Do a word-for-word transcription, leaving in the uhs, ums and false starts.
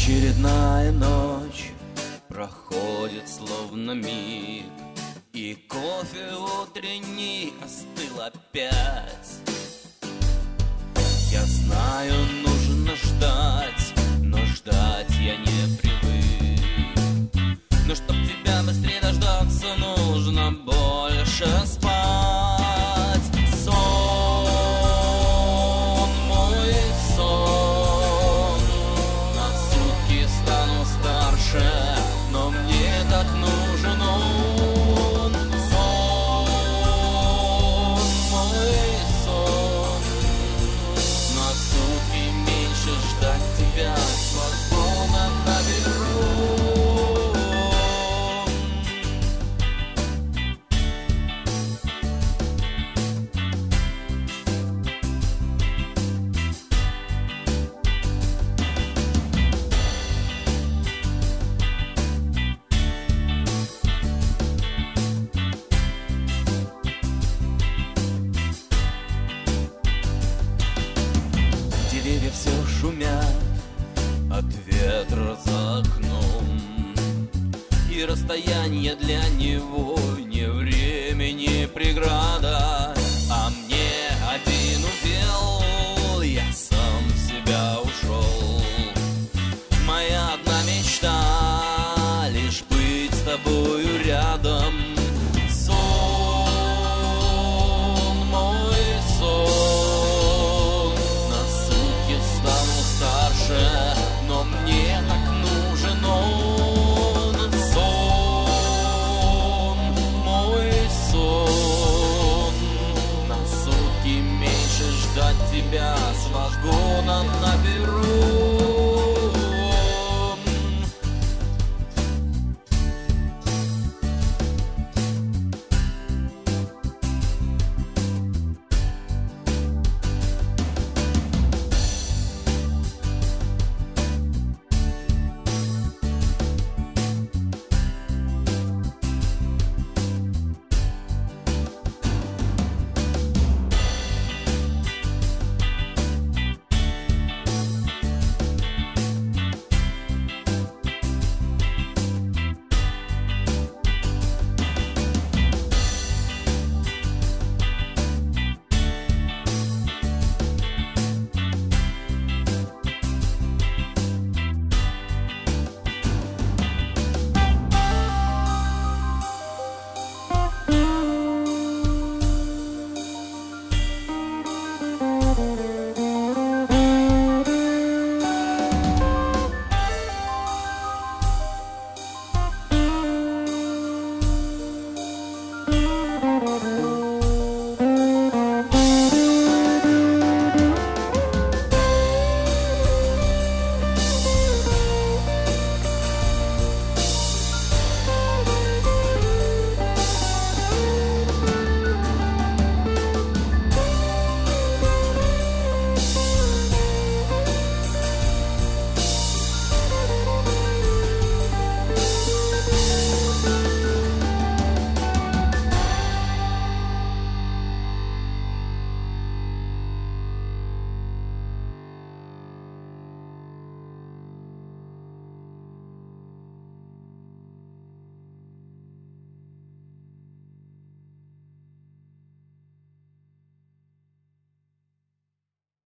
Очередная ночь проходит словно миг, и кофе утренний остыл опять. Я знаю, нужно ждать, но ждать я не привык. Но чтоб тебя быстрее дождаться, нужно больше спать. Сон, мой сон, на сутки стану старше, но мне так нужен он. Сон, мой сон, на сутки меньше ждать тебя свободно наберу. Деревья все шумят от ветра за окном, и расстояние для него ни время, ни преграда. А мне один удел, я сам в себя ушел. Моя одна мечта — лишь быть с тобою рядом. Сон, мой сон, на сутки стану старше, но мне так нужен он. Сон, мой сон, на сутки меньше ждать тебя с вагона наберу.